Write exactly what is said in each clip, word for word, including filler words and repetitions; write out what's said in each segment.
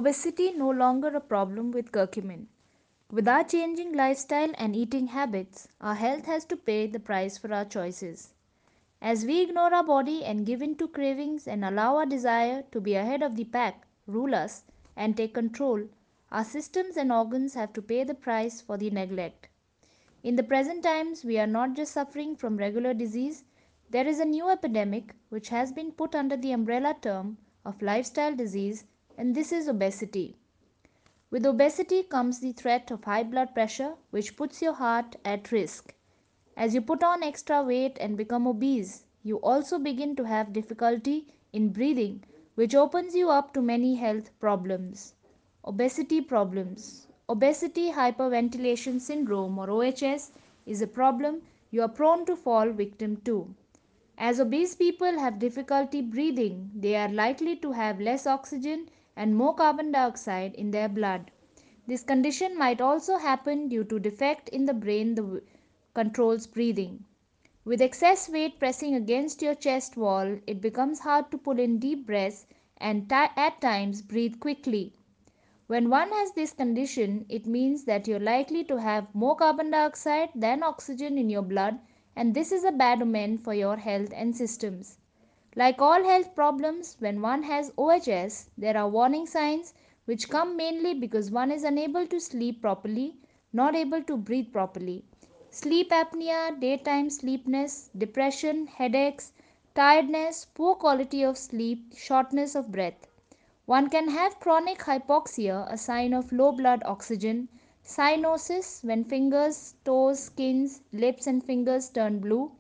Obesity no longer a problem with curcumin. With our changing lifestyle and eating habits, our health has to pay the price for our choices. As we ignore our body and give in to cravings and allow our desire to be ahead of the pack, rule us, and take control, our systems and organs have to pay the price for the neglect. In the present times, we are not just suffering from regular disease, there is a new epidemic which has been put under the umbrella term of lifestyle disease, and this is obesity. With obesity comes the threat of high blood pressure, which puts your heart at risk. As you put on extra weight and become obese, you also begin to have difficulty in breathing, which opens you up to many health problems. Obesity problems. Obesity hyperventilation syndrome or O H S is a problem you are prone to fall victim to. As obese people have difficulty breathing, they are likely to have less oxygen and more carbon dioxide in their blood. This condition might also happen due to defect in the brain that controls breathing. With excess weight pressing against your chest wall, it becomes hard to pull in deep breaths and ti- at times breathe quickly. When one has this condition, it means that you're likely to have more carbon dioxide than oxygen in your blood, and this is a bad omen for your health and systems. Like all health problems, when one has O H S, there are warning signs which come mainly because one is unable to sleep properly, not able to breathe properly. Sleep apnea, daytime sleepiness, depression, headaches, tiredness, poor quality of sleep, shortness of breath. One can have chronic hypoxia, a sign of low blood oxygen, cyanosis, when fingers, toes, skins, lips, and fingers turn blue.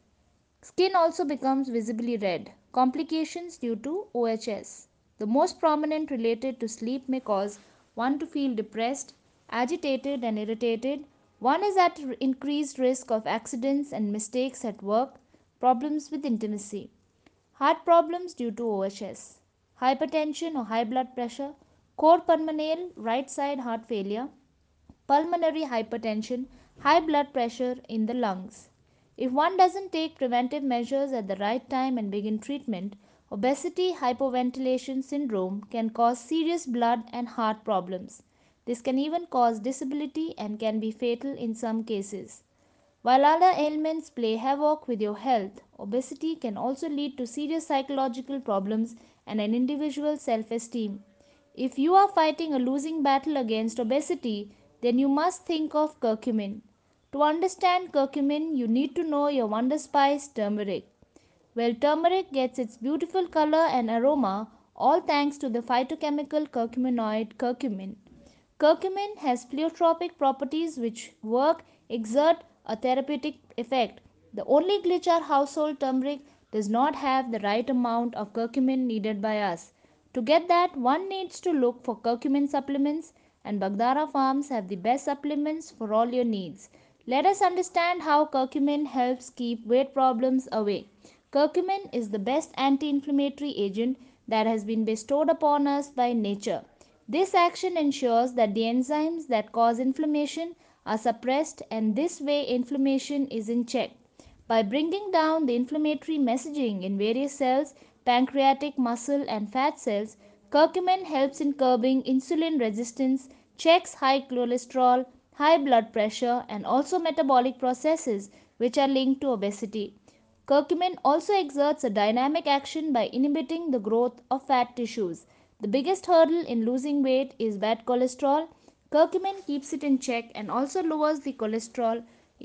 Skin also becomes visibly red. Complications due to O H S. The most prominent related to sleep may cause one to feel depressed, agitated, and irritated. One is at increased risk of accidents and mistakes at work, problems with intimacy. Heart problems due to O H S. Hypertension or high blood pressure, cor pulmonale, right side heart failure, pulmonary hypertension, high blood pressure in the lungs. If one doesn't take preventive measures at the right time and begin treatment, obesity hypoventilation syndrome can cause serious blood and heart problems. This can even cause disability and can be fatal in some cases. While other ailments play havoc with your health, obesity can also lead to serious psychological problems and an individual's self esteem. If you are fighting a losing battle against obesity, then you must think of curcumin. To understand curcumin, you need to know your wonder spice turmeric. Well, turmeric gets its beautiful color and aroma all thanks to the phytochemical curcuminoid curcumin. Curcumin has pleiotropic properties which work exert a therapeutic effect. The only glitch our household turmeric does not have the right amount of curcumin needed by us. To get that, one needs to look for curcumin supplements, and Bagdara Farms have the best supplements for all your needs. Let us understand how curcumin helps keep weight problems away. Curcumin is the best anti inflammatory agent that has been bestowed upon us by nature. This action ensures that the enzymes that cause inflammation are suppressed, and this way inflammation is in check. By bringing down the inflammatory messaging in various cells, pancreatic, muscle, and fat cells, curcumin helps in curbing insulin resistance, checks high cholesterol, high blood pressure, and also metabolic processes which are linked to obesity. Curcumin also exerts a dynamic action by inhibiting the growth of fat tissues. The biggest hurdle in losing weight is bad cholesterol. Curcumin keeps it in check and also lowers the cholesterol.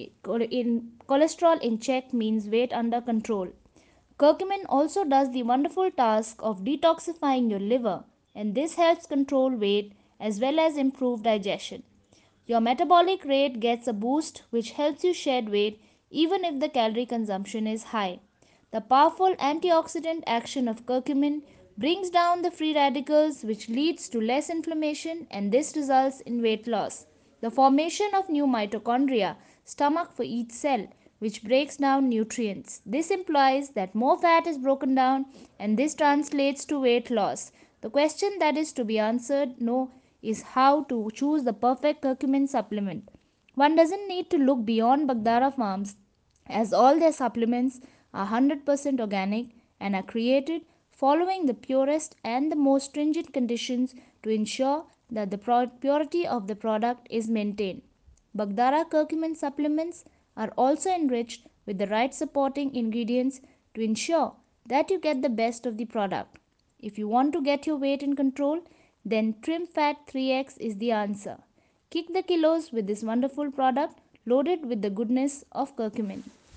In cholesterol in check means weight under control. Curcumin also does the wonderful task of detoxifying your liver, and this helps control weight as well as improve digestion. Your metabolic rate gets a boost, which helps you shed weight even if the calorie consumption is high. The powerful antioxidant action of curcumin brings down the free radicals, which leads to less inflammation, and this results in weight loss. The formation of new mitochondria, stomach for each cell, which breaks down nutrients. This implies that more fat is broken down, and this translates to weight loss. The question that is to be answered no is how to choose the perfect curcumin supplement. One doesn't need to look beyond Bagdara Farms, as all their supplements are one hundred percent organic and are created following the purest and the most stringent conditions to ensure that the pro- purity of the product is maintained. Bagdara curcumin supplements are also enriched with the right supporting ingredients to ensure that you get the best of the product. If you want to get your weight in control, then Trim Fat three X is the answer. Kick the kilos with this wonderful product loaded with the goodness of curcumin.